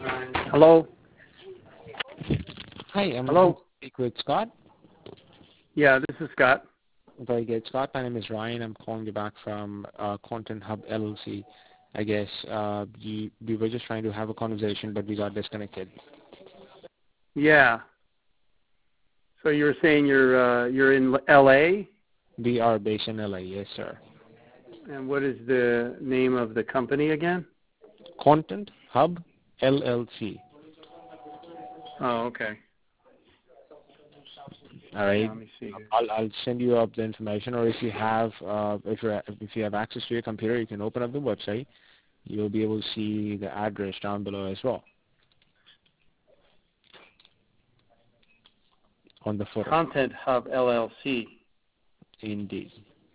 Hello? Hi, I'm Hello? looking to speak with Scott. Yeah, this is Scott. Very good. Scott, my name is Ryan. I'm calling you back from Content Hub LLC. I guess we were just trying to have a conversation, but we got disconnected. Yeah. So you were saying you're in LA? We are based in LA, yes, sir. And what is the name of the company again? Content Hub LLC. Oh, okay. All right. Yeah, let me see here. I'll send you up the information, or if you have if you have access to your computer, you can open up the website. You'll be able to see the address down below as well on the footer. Content Hub LLC. Indeed.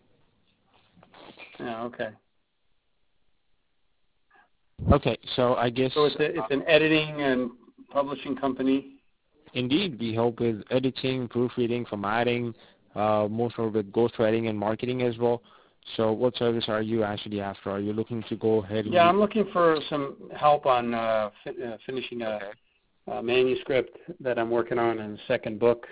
Yeah, okay. Okay, so I guess So it's an editing and publishing company. indeed we help with editing, proofreading, formatting, most of it ghostwriting and marketing as well. So what service are you actually after? Are you looking to go ahead and... Yeah, I'm looking for some help on finishing a manuscript that I'm working on in the second book.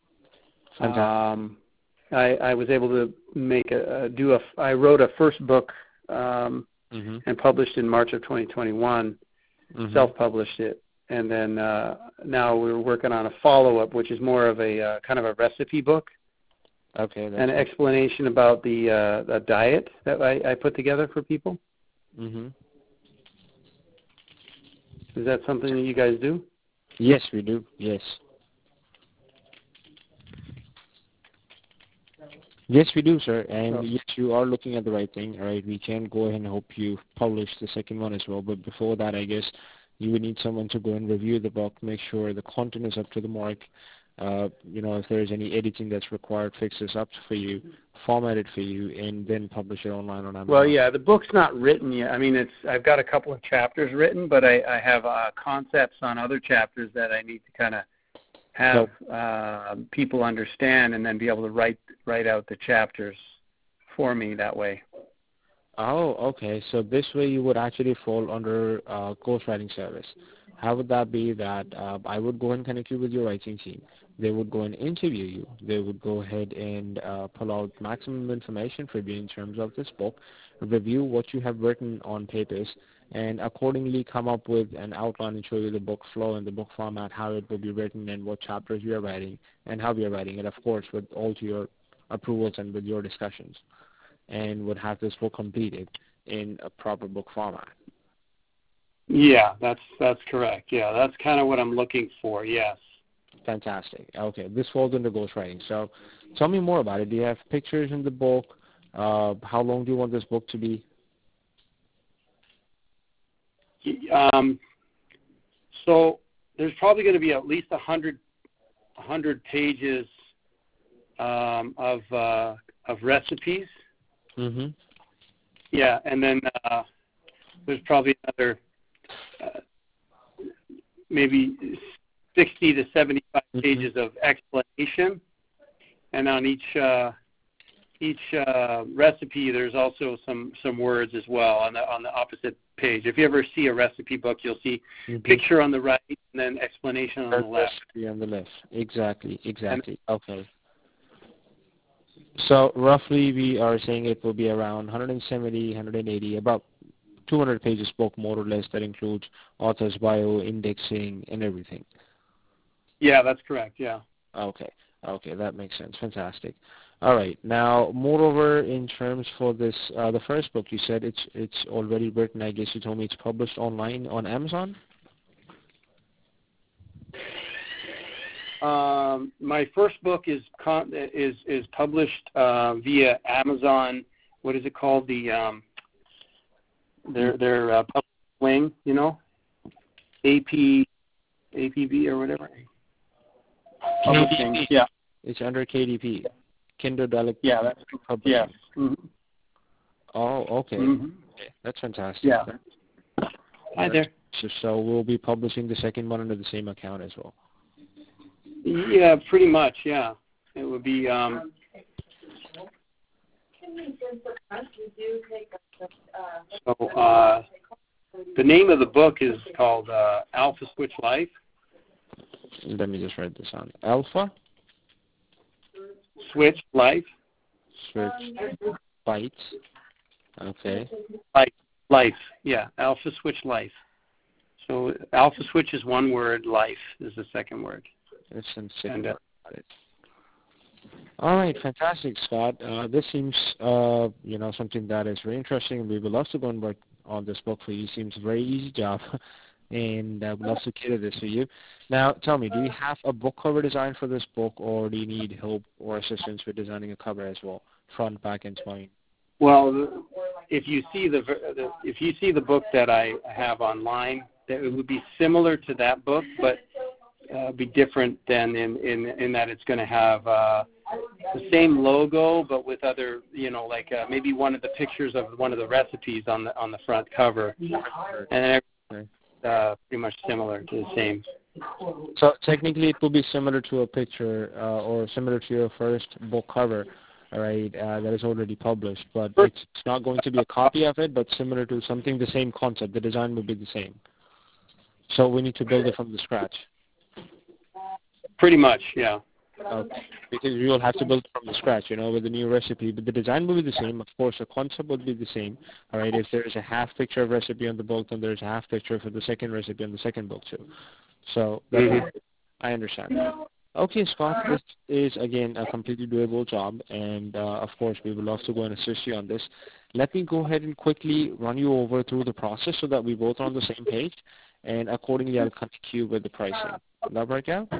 I was able to make I wrote a first book and published in March of 2021, self-published it, and then now we're working on a follow-up, which is more of a kind of a recipe book. Okay. An explanation about the diet that I put together for people. Mm-hmm. Is that something that you guys do? Yes, we do. Yes. Yes, we do, sir. And yes, you are looking at the right thing. All right, we can go ahead and help you publish the second one as well. But before that, I guess you would need someone to go and review the book, make sure the content is up to the mark. If there's any editing that's required, fix this up for you, format it for you, and then publish it online on Amazon. Well, yeah, the book's not written yet. I mean, I've got a couple of chapters written, but I have concepts on other chapters that I need to kind of have people understand, and then be able to write out the chapters for me that way. Oh, okay. So this way you would actually fall under ghostwriting service. How would that be that I would go and connect you with your writing team. They would go and interview you. They would go ahead and pull out maximum information for you in terms of this book, review what you have written on papers, and accordingly come up with an outline and show you the book flow and the book format, how it will be written and what chapters you are writing and how we are writing it, of course, with all to your approvals and with your discussions, and would have this book completed in a proper book format. Yeah, that's correct. Yeah, that's kind of what I'm looking for, yes. Fantastic. Okay, this falls under ghostwriting. So tell me more about it. Do you have pictures in the book? How long do you want this book to be? So there's probably going to be at least 100 pages of recipes. Mm-hmm. Yeah, and then there's probably another maybe 60 to 75 pages of explanation, and on each recipe there's also some words as well on the opposite page. If you ever see a recipe book, you'll see picture on the right and then explanation on the left. Recipe on the left. Exactly. Okay. So roughly we are saying it will be around 170, 180, about 200 pages book, more or less, that includes author's bio, indexing, and everything. Yeah, that's correct, yeah. Okay, that makes sense. Fantastic. All right. Now, moreover, in terms for this, the first book, you said it's already written. I guess you told me it's published online on Amazon? My first book is published via Amazon. What is it called? Their public wing, APB or whatever. Publishing. Yeah. It's under KDP. Kindle Direct. Yeah, that's publishing. Yes. Mm-hmm. Oh, okay. Mm-hmm. Okay. That's fantastic. Yeah. Hi there. So we'll be publishing the second one under the same account as well. Yeah, pretty much. Yeah, it would be. The name of the book is called Alpha Switch Life. Let me just write this down. Alpha Switch Life. Switch Bytes. Okay. Life. Yeah, Alpha Switch Life. So Alpha Switch is one word. Life is the second word. It's in second word. Got it. All right, fantastic, Scott. This seems, something that is very interesting. We would love to go and work on this book for you. Seems a very easy job, and I would love to cater this for you. Now, tell me, do you have a book cover design for this book, or do you need help or assistance with designing a cover as well, front, back, and spine? Well, if you see the book that I have online, that it would be similar to that book, but be different than in that it's going to have the same logo, but with other, maybe one of the pictures of one of the recipes on the front cover, and pretty much similar to the same. So technically, it will be similar to a picture or similar to your first book cover, all right, that is already published, but it's not going to be a copy of it, but similar to something, the same concept. The design will be the same. So we need to build it from the scratch. Pretty much, yeah. Okay. Because you will have to build it from the scratch, with a new recipe. But the design will be the same. Of course, the concept will be the same. All right. If there's a half picture of recipe on the book, then there's a half picture for the second recipe on the second book too. So I understand. Okay, Scott, this is, again, a completely doable job. And, of course, we would love to go and assist you on this. Let me go ahead and quickly run you over through the process so that we both are on the same page. And accordingly, I'll connect you with the pricing. Will that work out?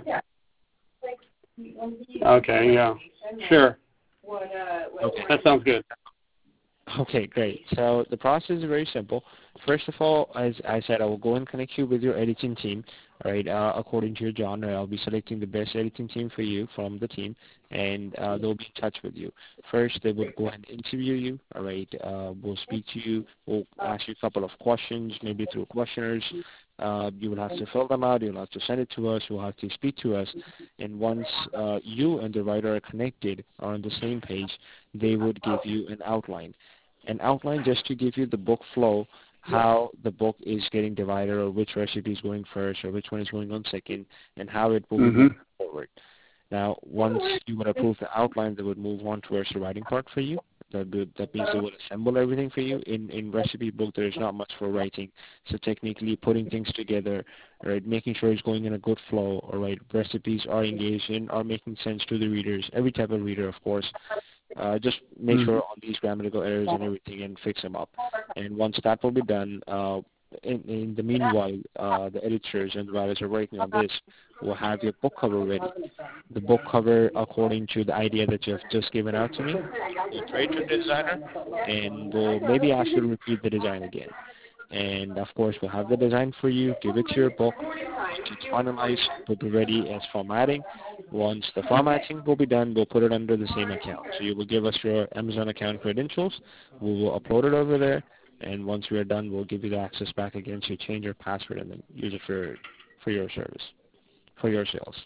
Okay, yeah. Sure. Okay. That sounds good. Okay, great. So the process is very simple. First of all, as I said, I will go and connect you with your editing team, all right, according to your genre. I'll be selecting the best editing team for you from the team, and they'll be in touch with you. First, they will go and interview you, all right. We'll speak to you. We'll ask you a couple of questions, maybe through questionnaires. You will have to fill them out. You'll have to send it to us. You'll have to speak to us. And once you and the writer are connected, are on the same page, they would give you an outline. An outline just to give you the book flow, how the book is getting divided, or which recipe is going first, or which one is going on second, and how it will be moving forward. Now, once you would approve the outline, they would move on towards the writing part for you. That means they will assemble everything for you. In recipe book, there is not much for writing. So technically, putting things together, right, making sure it's going in a good flow, all right, recipes are engaged in, are making sense to the readers, every type of reader, of course. Just make sure all these grammatical errors and everything and fix them up. And once that will be done, in the meanwhile, the editors and the writers are working on this. Will have your book cover ready. The book cover, according to the idea that you have just given out to me, we'll trade to the designer, and we'll maybe ask you to repeat the design again. And, of course, we'll have the design for you, give it to your book. Once it's finalized, we'll be ready as formatting. Once the formatting will be done, we'll put it under the same account. So you will give us your Amazon account credentials. We will upload it over there. And once we are done, we'll give you the access back again to change your password and then use it for your service, for your sales.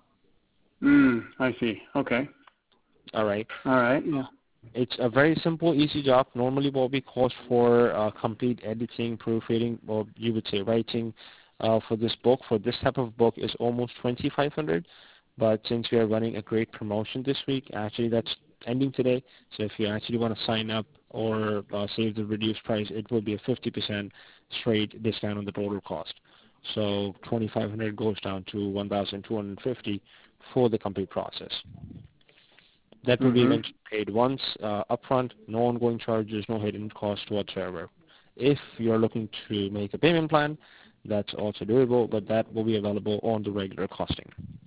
I see. Okay. All right. All right, yeah. It's a very simple, easy job. Normally what we cost for complete editing, proofreading, or you would say writing for this book, for this type of book, is almost $2,500. But since we are running a great promotion this week, actually that's ending today. So if you actually want to sign up or save the reduced price, it will be a 50% straight discount on the total cost. So $2,500 goes down to $1,250 for the complete process. That will be eventually paid once upfront, no ongoing charges, no hidden cost whatsoever. If you're looking to make a payment plan, that's also doable, but that will be available on the regular costing.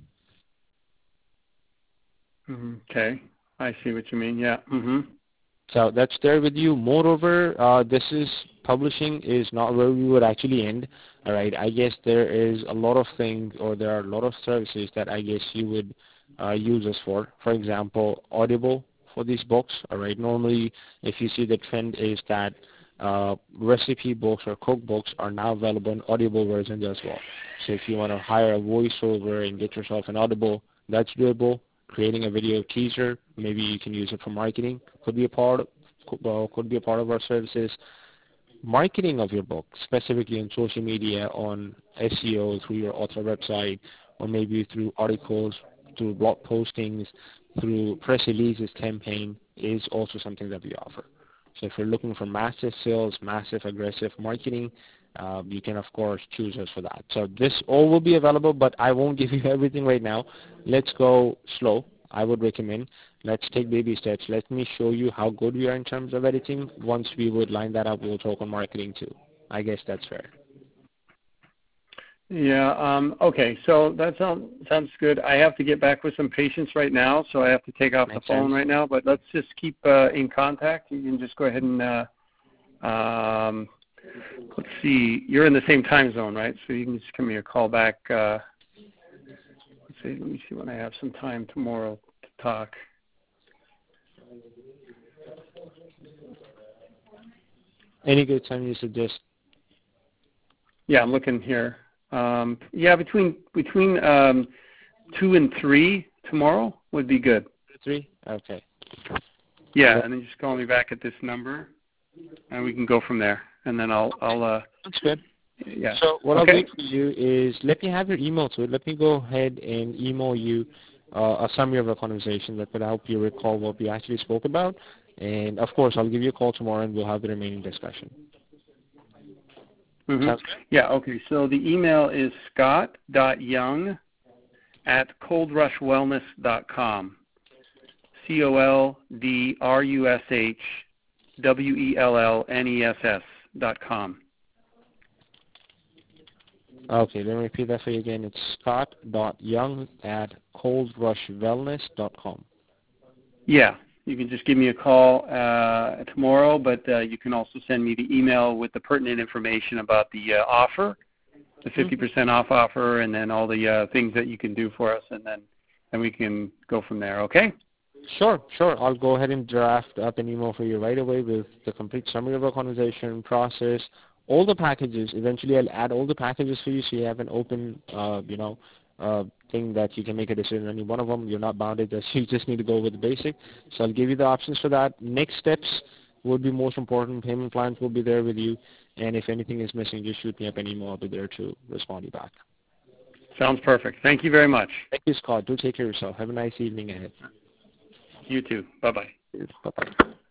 Okay, I see what you mean. Yeah. So that's there with you. Moreover, this is publishing is not where we would actually end. All right. I guess there is a lot of things, or there are a lot of services that I guess you would use us for. For example, Audible for these books. All right. Normally, if you see the trend is that recipe books or cookbooks are now available in Audible versions as well. So if you want to hire a voiceover and get yourself an Audible, that's doable. Creating a video teaser, maybe you can use it for marketing. Could be a part of our services. marketing of your book, specifically on social media, on SEO, through your author website, or maybe through articles, through blog postings, through press releases campaign, is also something that we offer. So if you're looking for massive sales, massive aggressive marketing, you can, of course, choose us for that. So this all will be available, but I won't give you everything right now. Let's go slow. I would recommend. Let's take baby steps. Let me show you how good we are in terms of editing. Once we would line that up, we'll talk on marketing too. I guess that's fair. Yeah. Okay. So that sounds good. I have to get back with some patients right now, so I have to take off the phone right now. But let's just keep in contact. You can just go ahead and let's see. You're in the same time zone, right? So you can just give me a call back. Let's see. Let me see when I have some time tomorrow to talk. Any good time you suggest? Yeah, I'm looking here. Yeah, between 2 and 3 tomorrow would be good. 3? Okay. Yeah, and then just call me back at this number, and we can go from there. And then I'll That's good. Yeah. So what I'll do for you is let me have your email to it. Let me go ahead and email you a summary of our conversation that could help you recall what we actually spoke about. And, of course, I'll give you a call tomorrow, and we'll have the remaining discussion. Mm-hmm. Yeah, okay. So the email is scott.young@coldrushwellness.com. COLDRUSHWELLNESS.com. Okay, let me repeat that for you again. It's scott.young@coldrushwellness.com. Yeah, you can just give me a call tomorrow, but you can also send me the email with the pertinent information about the offer, the 50% off offer, and then all the things that you can do for us, and then we can go from there, okay? Sure. I'll go ahead and draft up an email for you right away with the complete summary of our conversation, process, all the packages. Eventually, I'll add all the packages for you so you have an open, thing that you can make a decision on any one of them. You're not bounded. You just need to go with the basic. So I'll give you the options for that. Next steps would be most important. Payment plans will be there with you. And if anything is missing, just shoot me up an email. I'll be there to respond to you back. Sounds perfect. Thank you very much. Thank you, Scott. Do take care of yourself. Have a nice evening ahead. You too. Bye-bye. Bye-bye.